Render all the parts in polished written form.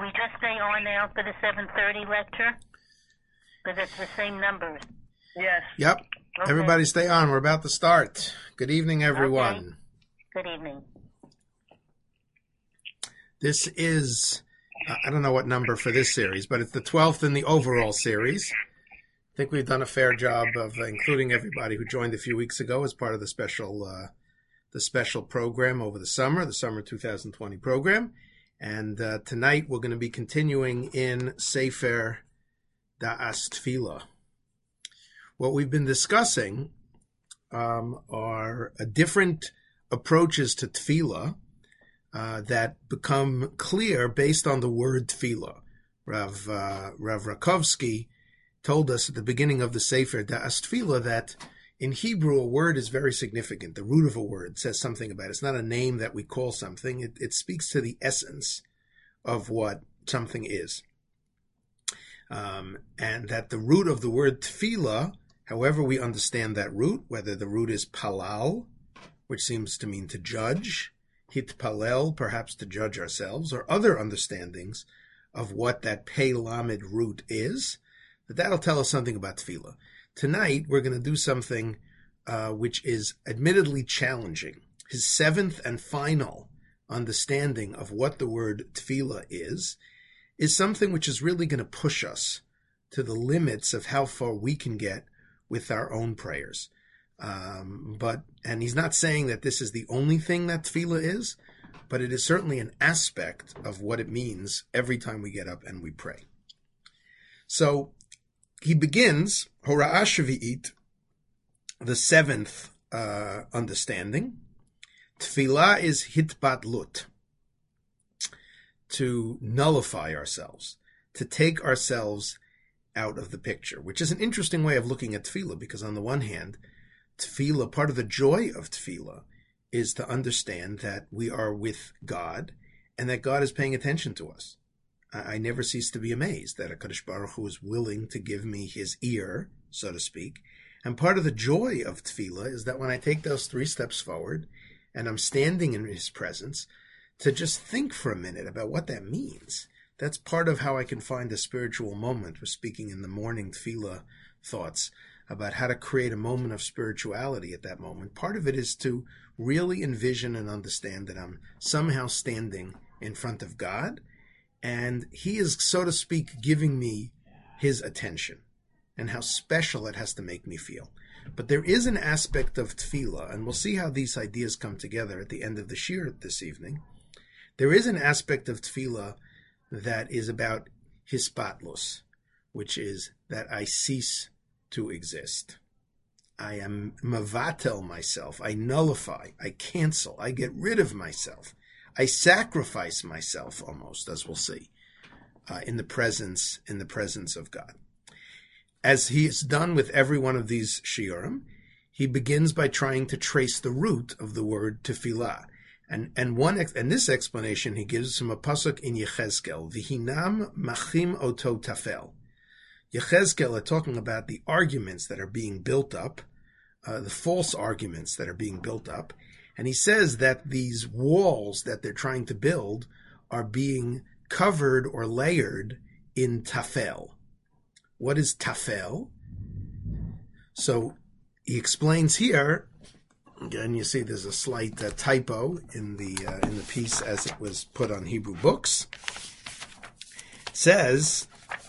we just stay on now for the 7:30 lecture? Because it's the same numbers. Yes. Yep. Okay. Everybody stay on. We're about to start. Good evening, everyone. Okay. Good evening. This is, I don't know what number for this series, but it's the 12th in the overall series. I think we've done a fair job of including everybody who joined a few weeks ago as part of the special program over the summer 2020 program. And tonight we're going to be continuing in Sefer Da'as Tefillah. What we've been discussing are different approaches to Tefillah that become clear based on the word Tefillah. Rav Rakovsky told us at the beginning of the Sefer Da'as Tefillah that in Hebrew a word is very significant. The root of a word says something about it. It's not a name that we call something. It speaks to the essence of what something is. And that the root of the word Tefillah, however we understand that root, whether the root is palal, which seems to mean to judge, hitpalel, perhaps to judge ourselves, or other understandings of what that pei lamed root is, that'll tell us something about Tefillah. Tonight, we're going to do something which is admittedly challenging. His seventh and final understanding of what the word Tefillah is something which is really going to push us to the limits of how far we can get with our own prayers. And he's not saying that this is the only thing that Tefillah is, but it is certainly an aspect of what it means every time we get up and we pray. So he begins, Hora'ah Shvi'it, the seventh understanding. Tefillah is hitbatlut, to nullify ourselves, to take ourselves out of the picture, which is an interesting way of looking at Tefillah, because on the one hand, Tefillah, part of the joy of Tefillah is to understand that we are with God and that God is paying attention to us. I never cease to be amazed that HaKadosh Baruch Hu is willing to give me his ear, so to speak. And part of the joy of Tefillah is that when I take those 3 steps forward and I'm standing in his presence, to just think for a minute about what that means. That's part of how I can find a spiritual moment. We're speaking in the morning Tefillah thoughts about how to create a moment of spirituality at that moment. Part of it is to really envision and understand that I'm somehow standing in front of God, and he is, so to speak, giving me his attention, and how special it has to make me feel. But there is an aspect of Tefillah, and we'll see how these ideas come together at the end of the shir this evening. There is an aspect of Tefillah that is about hispatlos, which is that I cease to exist. I am mavatel myself. I nullify. I cancel. I get rid of myself. I sacrifice myself almost, as we'll see, in the presence of God. As he has done with every one of these shiurim, he begins by trying to trace the root of the word tefillah. And this explanation he gives from a pasuk in Yechezkel, V'hinam machim oto tafel. Yechezkel are talking about the arguments that are being built up, the false arguments that are being built up. And he says that these walls that they're trying to build are being covered or layered in tafel. What is tafel? So he explains here. Again, you see there's a slight typo in the piece as it was put on Hebrew books. It says,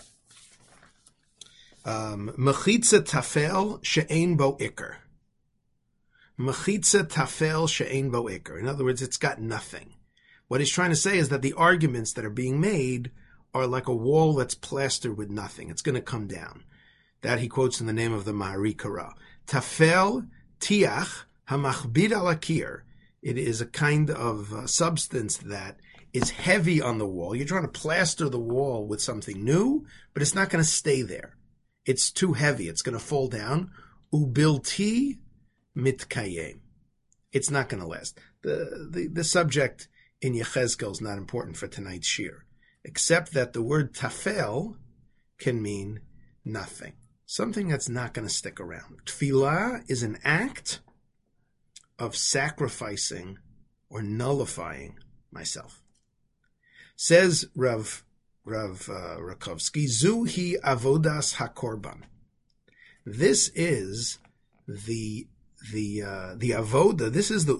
Mechitza tafel she'ein bo iker. Mechitza tafel she'ein bo iker. In other words, it's got nothing. What he's trying to say is that the arguments that are being made are like a wall that's plastered with nothing. It's going to come down. That he quotes in the name of the Ma'ari Kara. Tafel tiach hamachbid al akir. It is a kind of substance that is heavy on the wall. You're trying to plaster the wall with something new, but it's not going to stay there. It's too heavy. It's going to fall down. Ubilti mitkayem. It's not going to last. The subject in Yechezkel is not important for tonight's shir, except that the word tafel can mean nothing. Something that's not going to stick around. Tefillah is an act of sacrificing or nullifying myself. Says Rav Rav Rakovsky, Zuhi avodas hakorban. This is the avoda. This is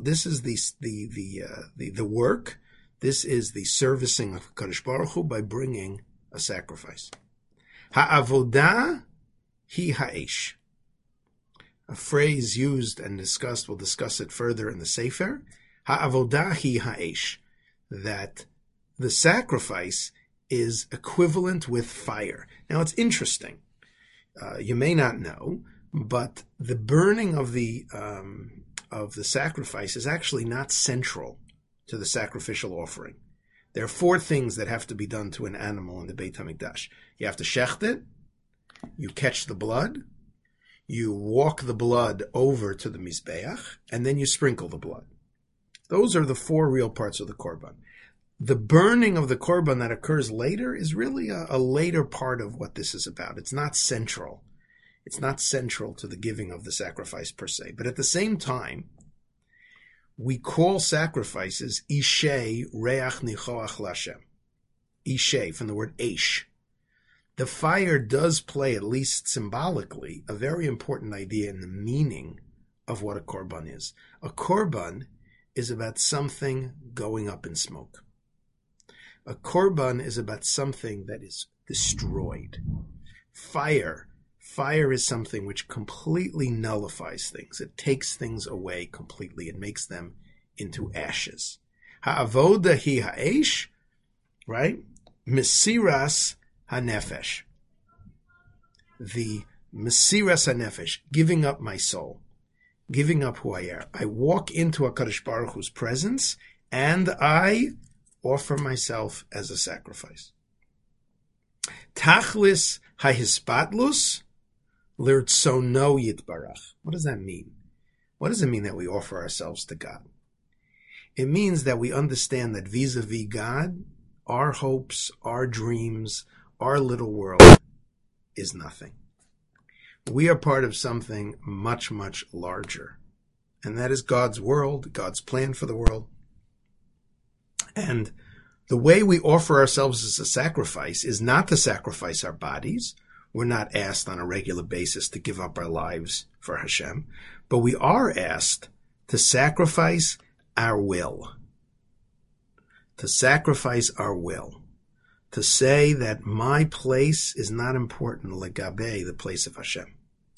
the work. This is the servicing of Kadosh Baruch Hu by bringing a sacrifice. Ha'avodah hi ha'esh. A phrase used and discussed. We'll discuss it further in the Sefer. Ha'avodah hi ha'esh. That the sacrifice is equivalent with fire. Now it's interesting. You may not know, but the burning of the sacrifice is actually not central to the sacrificial offering. There are 4 things that have to be done to an animal in the Beit HaMikdash. You have to shecht it, you catch the blood, you walk the blood over to the Mizbeach, and then you sprinkle the blood. Those are the 4 real parts of the Korban. The burning of the Korban that occurs later is really a later part of what this is about. It's not central. It's not central to the giving of the sacrifice per se. But at the same time, we call sacrifices Ishei Reach Nichoach Lashem. Ishei, from the word Eish. The fire does play, at least symbolically, a very important idea in the meaning of what a Korban is. A Korban is about something going up in smoke. A Korban is about something that is destroyed. Fire is something which completely nullifies things. It takes things away completely. It makes them into ashes. Ha'avoda hi ha'esh, right? Mesiras ha'nefesh. The Mesiras ha'nefesh, giving up my soul, giving up who I am. I walk into HaKadosh Baruch Hu's presence and I offer myself as a sacrifice. Tachlis ha'hispatlus l'rtzono yitbarach. What does that mean? What does it mean that we offer ourselves to God? It means that we understand that vis-a-vis God, our hopes, our dreams, our little world is nothing. We are part of something much, much larger. And that is God's world, God's plan for the world. And the way we offer ourselves as a sacrifice is not to sacrifice our bodies. We're not asked on a regular basis to give up our lives for Hashem, but we are asked to sacrifice our will. To sacrifice our will. To say that my place is not important, legabe, the place of Hashem.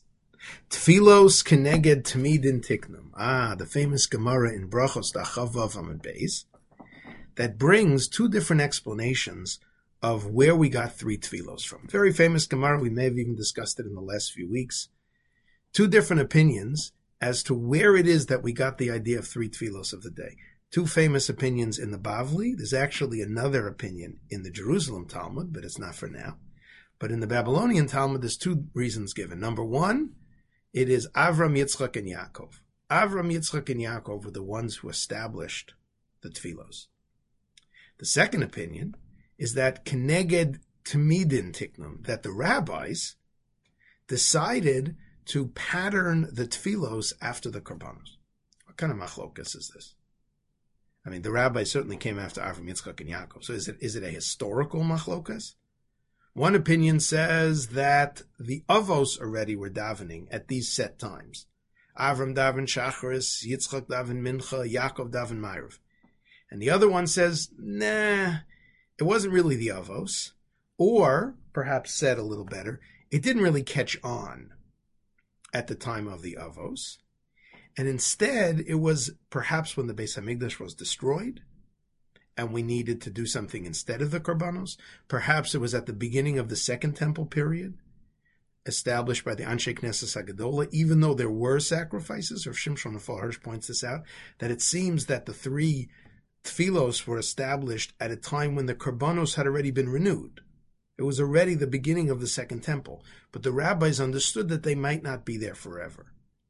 Tfilos keneged tamidin tiknum. The famous Gemara in Brachos, Chavav Amud Beis, that brings 2 different explanations of where we got 3 tfilos from. Very famous Gemara, we may have even discussed it in the last few weeks. 2 different opinions as to where it is that we got the idea of 3 tfilos of the day. 2 famous opinions in the Bavli. There's actually another opinion in the Jerusalem Talmud, but it's not for now. But in the Babylonian Talmud, there's 2 reasons given. Number 1, it is Avram, Yitzchak, and Yaakov. Avram, Yitzchak, and Yaakov were the ones who established the tfilos. The second opinion is that Keneged Tamidin Tiknum, that the rabbis decided to pattern the tfilos after the korbanos. What kind of machlokas is this? I mean, the rabbis certainly came after Avram, Yitzchak, and Yaakov. So is it a historical machlokas? One opinion says that the avos already were davening at these set times. Avram daven Shacharis, Yitzchak daven Mincha, Yaakov daven Ma'ariv. And the other one says, nah, it wasn't really the avos. Or, perhaps said a little better, it didn't really catch on at the time of the avos. And instead, it was perhaps when the Beis HaMikdash was destroyed, and we needed to do something instead of the korbanos. Perhaps it was at the beginning of the Second Temple period, established by the Anshe Knesset HaGedolah, even though there were sacrifices. Rav Shimshon Hirsch points this out, that it seems that the 3 tfilos were established at a time when the korbanos had already been renewed. It was already the beginning of the Second Temple, but the rabbis understood that they might not be there forever.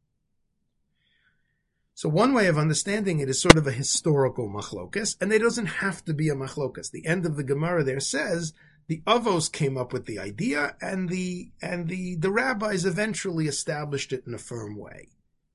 So one way of understanding it is sort of a historical machlokas, and it doesn't have to be a machlokas. The end of the Gemara there says the avos came up with the idea, and the rabbis eventually established it in a firm way.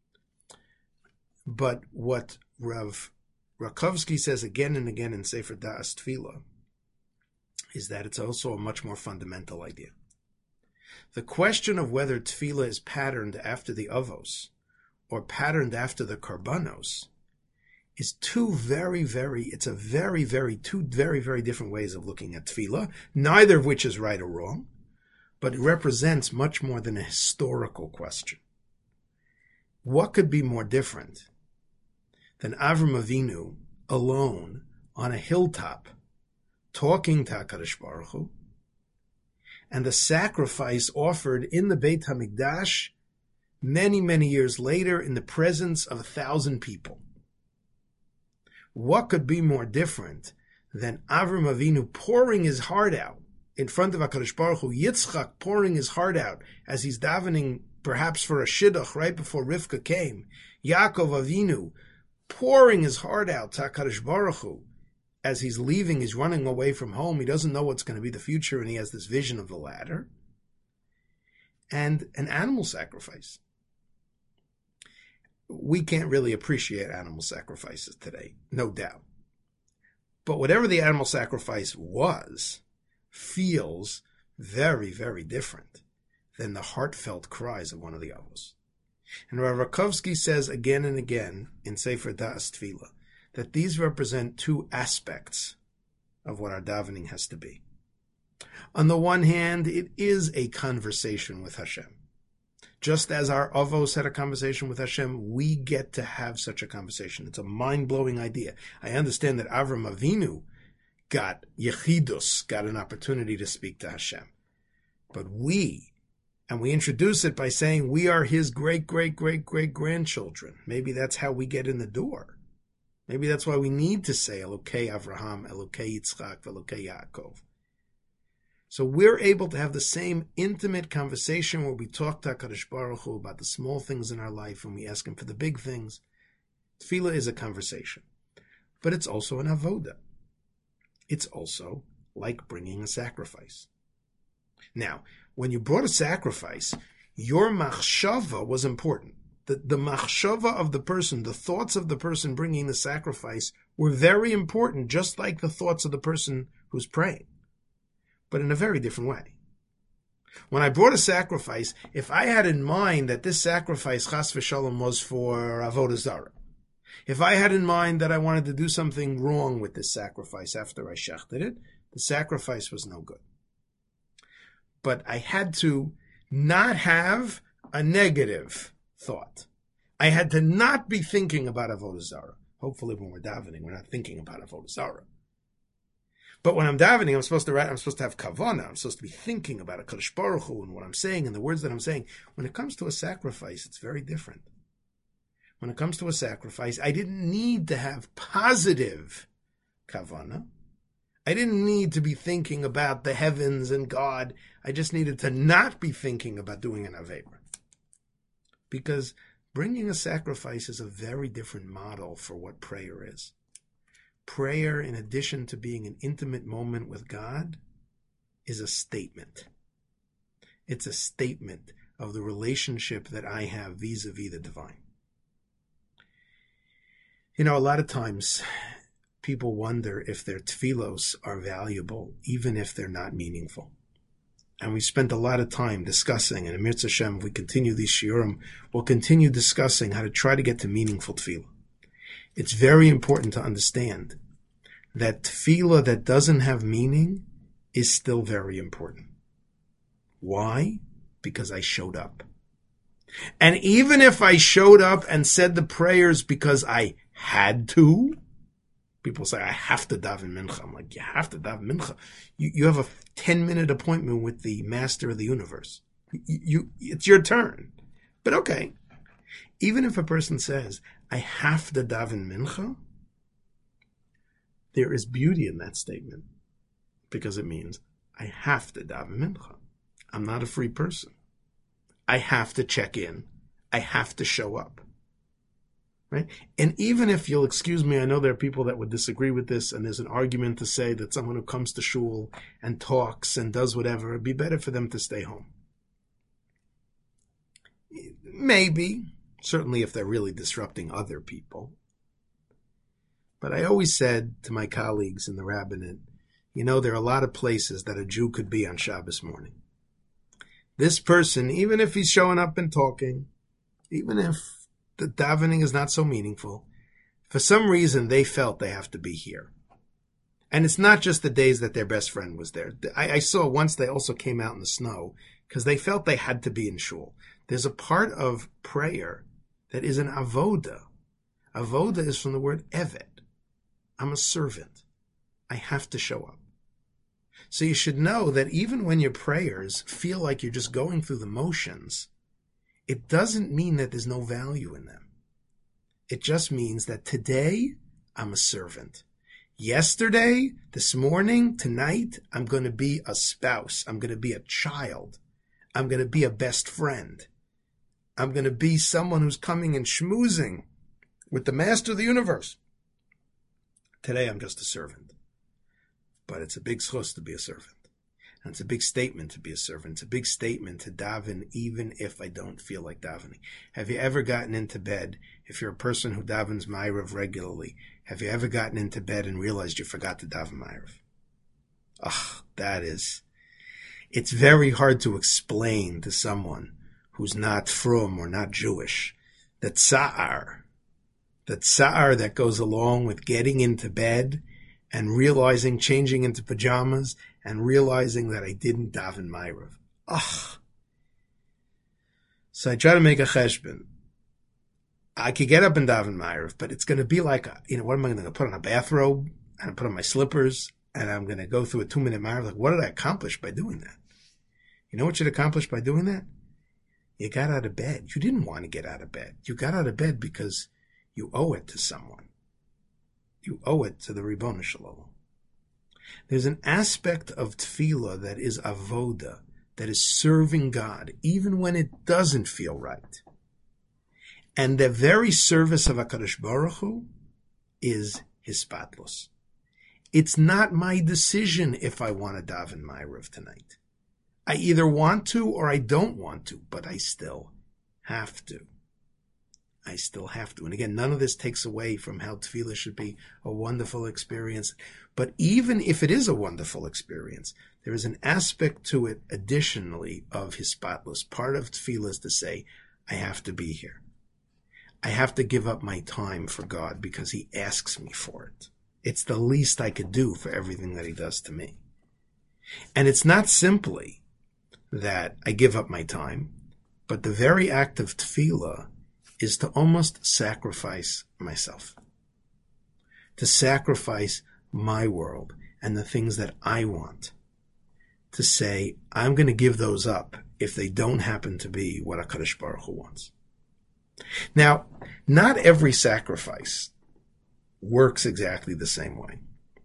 But what Rav Rakovsky says again and again in Sefer Da'as Tefillah is that it's also a much more fundamental idea. The question of whether tefillah is patterned after the avos or patterned after the karbanos is two very, very different ways of looking at tefillah, neither of which is right or wrong, but it represents much more than a historical question. What could be more different than Avram Avinu alone on a hilltop talking to HaKadosh Baruch Hu, and the sacrifice offered in the Beit HaMikdash many, many years later in the presence of 1,000 people? What could be more different than Avram Avinu pouring his heart out in front of HaKadosh Baruch Hu, Yitzchak pouring his heart out as he's davening perhaps for a shidduch right before Rivka came, Yaakov Avinu pouring his heart out to HaKadosh Baruch Hu as he's leaving, he's running away from home, he doesn't know what's going to be the future, and he has this vision of the ladder, and an animal sacrifice. We can't really appreciate animal sacrifices today, no doubt. But whatever the animal sacrifice was, feels very, very different than the heartfelt cries of one of the avos. And Rav Rakovsky says again and again in Sefer Da'as Tefillah that these represent two aspects of what our davening has to be. On the one hand, it is a conversation with Hashem. Just as our avos had a conversation with Hashem, we get to have such a conversation. It's a mind-blowing idea. I understand that Avram Avinu got yechidus, got an opportunity to speak to Hashem. But we introduce it by saying we are his great-great-great-great-grandchildren. Maybe that's how we get in the door. Maybe that's why we need to say Elokei Avraham, Elokei Yitzchak, Elokei Yaakov. So we're able to have the same intimate conversation where we talk to HaKadosh Baruch Hu about the small things in our life and we ask him for the big things. Tefillah is a conversation. But it's also an avoda. It's also like bringing a sacrifice. Now, when you brought a sacrifice, your machshava was important. The machshava of the person, the thoughts of the person bringing the sacrifice were very important, just like the thoughts of the person who's praying, but in a very different way. When I brought a sacrifice, if I had in mind that this sacrifice, chas v'shalom, was for avodah zarah, if I had in mind that I wanted to do something wrong with this sacrifice after I shechted it, the sacrifice was no good. But I had to not have a negative thought. I had to not be thinking about avodah zarah. Hopefully when we're davening, we're not thinking about avodah zarah. But when I'm davening, I'm supposed to have kavanah. I'm supposed to be thinking about HaKadosh Baruch Hu and what I'm saying and the words that I'm saying. When it comes to a sacrifice, it's very different. When it comes to a sacrifice, I didn't need to have positive kavanah. I didn't need to be thinking about the heavens and God. I just needed to not be thinking about doing an avera. Because bringing a sacrifice is a very different model for what prayer is. Prayer, in addition to being an intimate moment with God, is a statement. It's a statement of the relationship that I have vis-a-vis the divine. You know, a lot of times people wonder if their tefillos are valuable, even if they're not meaningful. And we spent a lot of time discussing, and in Mirz Hashem, if we continue these shiurim, we'll continue discussing how to try to get to meaningful tefillah. It's very important to understand that tefillah that doesn't have meaning is still very important. Why? Because I showed up. And even if I showed up and said the prayers because I had to, people say, I have to daven mincha. I'm like, you have to daven mincha. You have a 10-minute appointment with the master of the universe. It's your turn. But okay, even if a person says, I have to daven mincha, there is beauty in that statement because it means I have to daven mincha. I'm not a free person. I have to check in. I have to show up. Right? And even if you'll excuse me, I know there are people that would disagree with this, and there's an argument to say that someone who comes to shul and talks and does whatever, it'd be better for them to stay home. Maybe, certainly if they're really disrupting other people. But I always said to my colleagues in the rabbinate, You know, there are a lot of places that a Jew could be on Shabbos morning. This person, even if he's showing up and talking, even if the davening is not so meaningful, for some reason they felt they have to be here. And it's not just the days that their best friend was there. I saw once they also came out in the snow because they felt they had to be in shul. There's a part of prayer that is an avoda. Avoda is from the word eved. I'm a servant. I have to show up. So you should know that even when your prayers feel like you're just going through the motions, it doesn't mean that there's no value in them. It just means that today I'm a servant. Yesterday, this morning, tonight, I'm going to be a spouse. I'm going to be a child. I'm going to be a best friend. I'm going to be someone who's coming and schmoozing with the master of the universe. Today, I'm just a servant. But it's a big schus to be a servant. And it's a big statement to be a servant. It's a big statement to daven even if I don't feel like davening. Have you ever gotten into bed, if you're a person who davens Ma'ariv regularly, have you ever gotten into bed and realized you forgot to daven Ma'ariv? It's very hard to explain to someone who's not frum or not Jewish, the tsa'ar that goes along with getting into bed and realizing, changing into pajamas, and realizing that I didn't daven Ma'ariv. So I try to make a cheshbon. I could get up and daven Ma'ariv, but it's going to be like, what am I going to put on a bathrobe and put on my slippers and I'm going to go through a 2-minute Ma'ariv? Like, what did I accomplish by doing that? You know what you'd accomplish by doing that? You got out of bed. You didn't want to get out of bed. You got out of bed because you owe it to someone. You owe it to the Ribono Shel Olam. There's an aspect of tefillah that is avoda, that is serving God, even when it doesn't feel right. And the very service of HaKadosh Baruch Hu is hispatlos. It's not my decision if I want to daven Ma'ariv tonight. I either want to or I don't want to, but I still have to. I still have to. And again, none of this takes away from how tefillah should be a wonderful experience. But even if it is a wonderful experience, there is an aspect to it additionally of hispatlos. Part of tefillah is to say, I have to be here. I have to give up my time for God because he asks me for it. It's the least I could do for everything that he does to me. And it's not simply that I give up my time, but the very act of tefillah is to almost sacrifice myself, to sacrifice my world and the things that I want, to say, I'm going to give those up if they don't happen to be what HaKadosh Baruch Hu wants. Now, not every sacrifice works exactly the same way.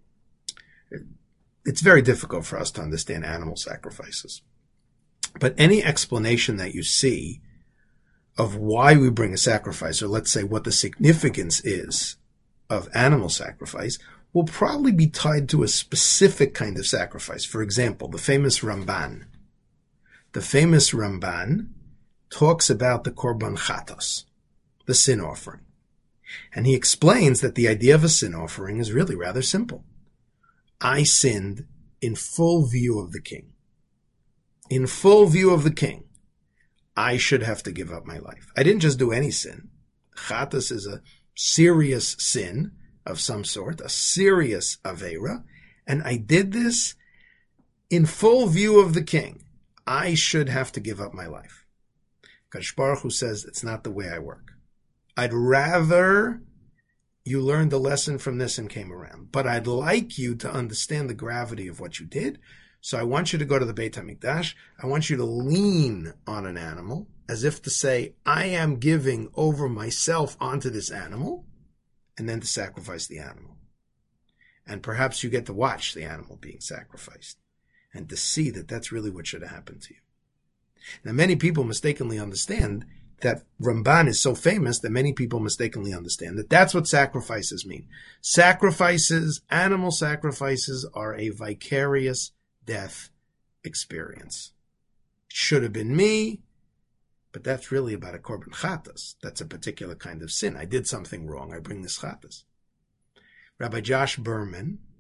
It's very difficult for us to understand animal sacrifices. But any explanation that you see of why we bring a sacrifice, or let's say what the significance is of animal sacrifice, will probably be tied to a specific kind of sacrifice. For example, the famous Ramban. The famous Ramban talks about the Korban Chatos, the sin offering. And he explains that the idea of a sin offering is really rather simple. I sinned in full view of the king. In full view of the king, I should have to give up my life. I didn't just do any sin. Chatos is a serious sin of some sort, a serious Aveira, and I did this in full view of the king. I should have to give up my life. Kadosh Baruch Hu says, it's not the way I work. I'd rather you learned the lesson from this and came around, but I'd like you to understand the gravity of what you did. So I want you to go to the Beit HaMikdash. I want you to lean on an animal as if to say, I am giving over myself onto this animal, and then to sacrifice the animal. And perhaps you get to watch the animal being sacrificed and to see that that's really what should have happened to you. Now, many people mistakenly understand that Ramban is so famous that many people mistakenly understand that that's what sacrifices mean. Sacrifices, animal sacrifices, are a vicarious death experience. It should have been me, but that's really about a korban chatas. That's a particular kind of sin. I did something wrong. I bring this chatas. Rabbi Josh Berman,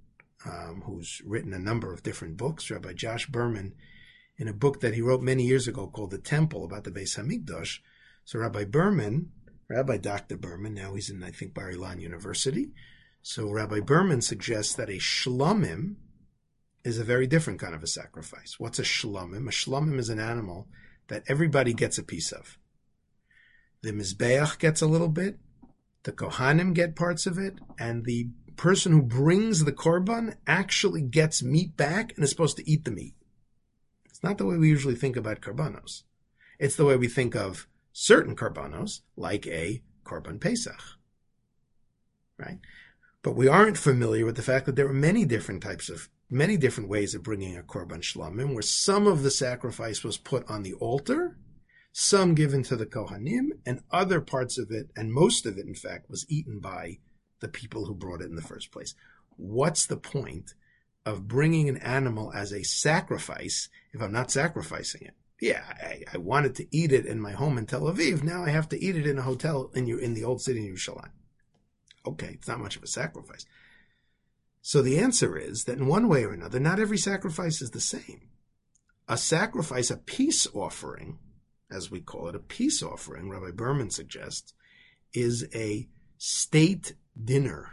who's written a number of different books, Rabbi Josh Berman, in a book that he wrote many years ago called The Temple, about the Beis Hamikdash. So Rabbi Dr. Berman, now he's in, I think, Bar Ilan University. So Rabbi Berman suggests that a shlomim is a very different kind of a sacrifice. What's a shlomim? A shlomim is an animal that everybody gets a piece of. The Mizbeach gets a little bit, the Kohanim get parts of it, and the person who brings the korban actually gets meat back and is supposed to eat the meat. It's not the way we usually think about korbanos. It's the way we think of certain korbanos, like a korban Pesach, right? But we aren't familiar with the fact that there are many different ways of bringing a korban shlomim, where some of the sacrifice was put on the altar, some given to the Kohanim, and other parts of it, and most of it, in fact, was eaten by the people who brought it in the first place. What's the point of bringing an animal as a sacrifice if I'm not sacrificing it? Yeah, I wanted to eat it in my home in Tel Aviv. Now I have to eat it in a hotel in the old city in Yerushalayim. Okay, it's not much of a sacrifice. So the answer is that in one way or another, not every sacrifice is the same. A sacrifice, a peace offering, as we call it, a peace offering, Rabbi Berman suggests, is a state dinner,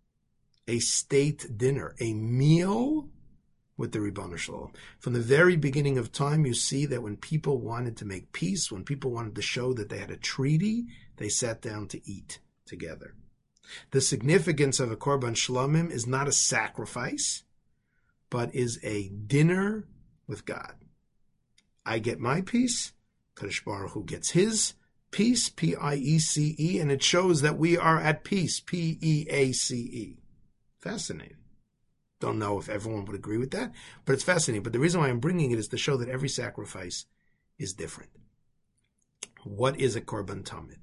a meal with the Ribono Shel Olam. From the very beginning of time, you see that when people wanted to make peace, when people wanted to show that they had a treaty, they sat down to eat together. The significance of a korban shlomim is not a sacrifice, but is a dinner with God. I get my piece, Kadosh Baruch Hu gets his peace, P-I-E-C-E, and it shows that we are at peace, P-E-A-C-E. Fascinating. Don't know if everyone would agree with that, but it's fascinating. But the reason why I'm bringing it is to show that every sacrifice is different. What is a korban tamid?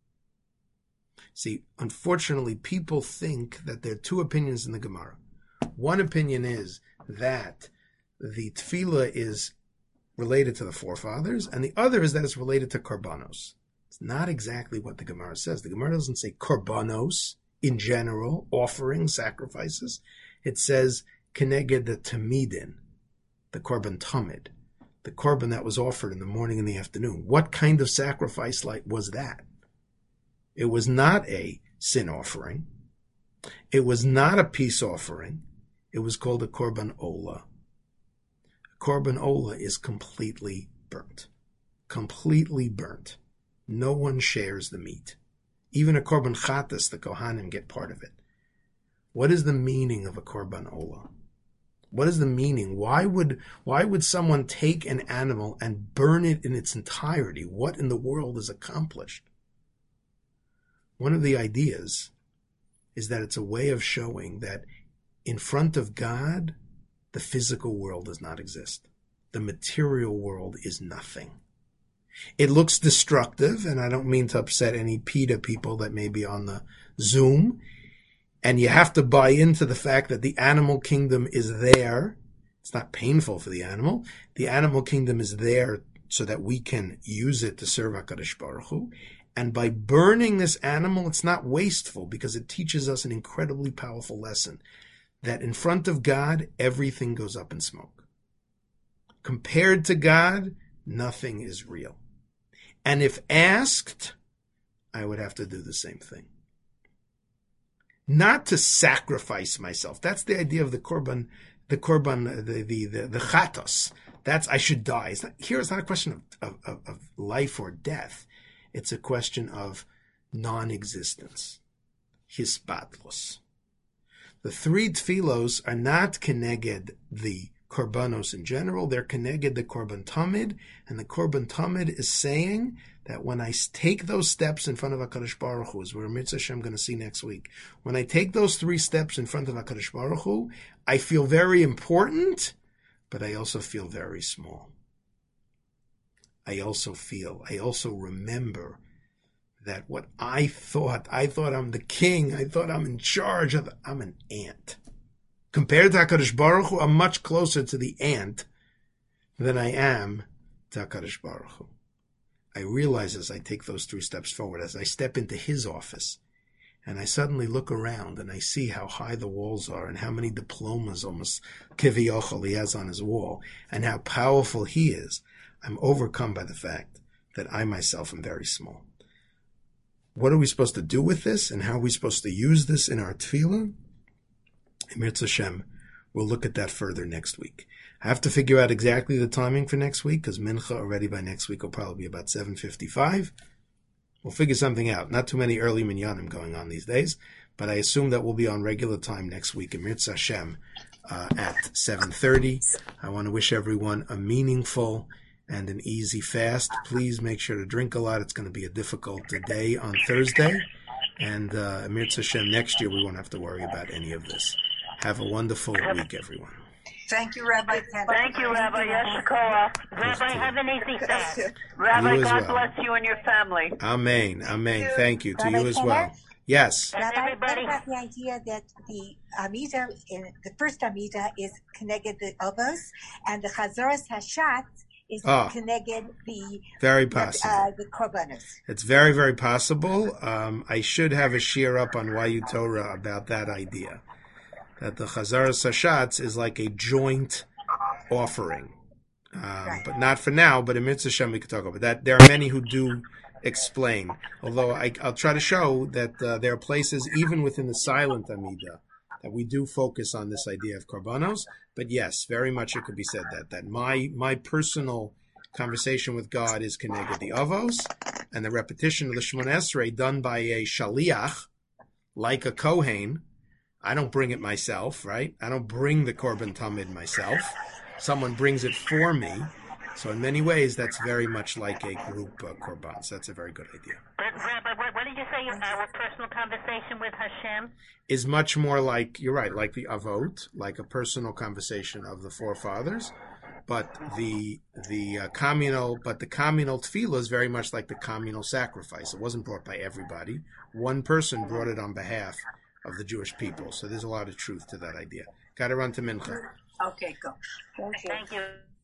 See, unfortunately, people think that there are two opinions in the Gemara. One opinion is that the tefillah is related to the forefathers, and the other is that it's related to korbanos. It's not exactly what the Gemara says. The Gemara doesn't say korbanos in general, offerings, sacrifices. It says keneged the tamidin, the korban tamid, the korban that was offered in the morning and the afternoon. What kind of sacrifice was that? It was not a sin offering. It was not a peace offering. It was called a korban olah. Korban olah is completely burnt. Completely burnt. No one shares the meat. Even a korban chatas, the Kohanim get part of it. What is the meaning of a korban olah? What is the meaning? Why would someone take an animal and burn it in its entirety? What in the world is accomplished? One of the ideas is that it's a way of showing that in front of God, the physical world does not exist. The material world is nothing. It looks destructive, and I don't mean to upset any PETA people that may be on the Zoom, and you have to buy into the fact that the animal kingdom is there. It's not painful for the animal. The animal kingdom is there so that we can use it to serve HaKadosh Baruch Hu. And by burning this animal, it's not wasteful because it teaches us an incredibly powerful lesson that in front of God, everything goes up in smoke. Compared to God, nothing is real. And if asked, I would have to do the same thing. Not to sacrifice myself. That's the idea of the korban, the chatos. That's, I should die. It's not a question of life or death. It's a question of non-existence. Hisbatlos. The three tefillos are not keneged the korbanos in general. They're keneged the korban tamid. And the korban tamid is saying that when I take those steps in front of HaKadosh Baruch Hu, as we're Mitzvah Hashem going to see next week, when I take those 3 steps in front of HaKadosh Baruch Hu, I feel very important, but I also feel very small. I also remember that what I thought I'm the king, I thought I'm in charge of, I'm an ant. Compared to HaKadosh Baruch Hu, I'm much closer to the ant than I am to HaKadosh Baruch Hu. I realize as I take those 3 steps forward, as I step into his office, And I suddenly look around and I see how high the walls are and how many diplomas almost kiviochel he has on his wall and how powerful he is. I'm overcome by the fact that I myself am very small. What are we supposed to do with this and how are we supposed to use this in our tefillah? Mirz Hashem, we'll look at that further next week. I have to figure out exactly the timing for next week because Mincha already by next week will probably be about 7:55. We'll figure something out. Not too many early minyanim going on these days, but I assume that we'll be on regular time next week in Mirz Hashem at 7:30. I want to wish everyone a meaningful and an easy fast. Please make sure to drink a lot. It's going to be a difficult day on Thursday. And Mirz Hashem, next year we won't have to worry about any of this. Have a wonderful week, everyone. Thank you, Rabbi. Thank you, Rabbi. Yeshikoah. Rabbi, have an easy fast. Rabbi, God bless you and your family. Amen. Amen. Thank you. To Rabbi you as Keller? well. Yes. Rabbi, everybody. what about the idea that the Amida, the first Amida is connected the Avos, and the Chazoras Hashatz is connected the very possible. The Korbanos. It's very, very possible. I should have a shir up on YU Torah about that idea. That the Chazaras Hashatz is like a joint offering. Right. But not for now, but in Mirz Hashem we could talk about that. There are many who do explain. Although I'll try to show that there are places, even within the silent Amidah, that we do focus on this idea of Korbanos. But yes, very much it could be said that my personal conversation with God is connected the Avos, and the repetition of the Shemona Esrei done by a Shaliach, like a Kohen. I don't bring it myself, right? I don't bring the Korban Tamid myself. Someone brings it for me. So in many ways, that's very much like a group Korban. So that's a very good idea. But Rabbi, what did you say? Our personal conversation with Hashem? Is much more like, you're right, like the Avot, like a personal conversation of the forefathers. But the communal tefillah is very much like the communal sacrifice. It wasn't brought by everybody. One person brought it on behalf of the Jewish people. So there's a lot of truth to that idea. Got to run to Mincha. Okay, go. Thank you. Thank you.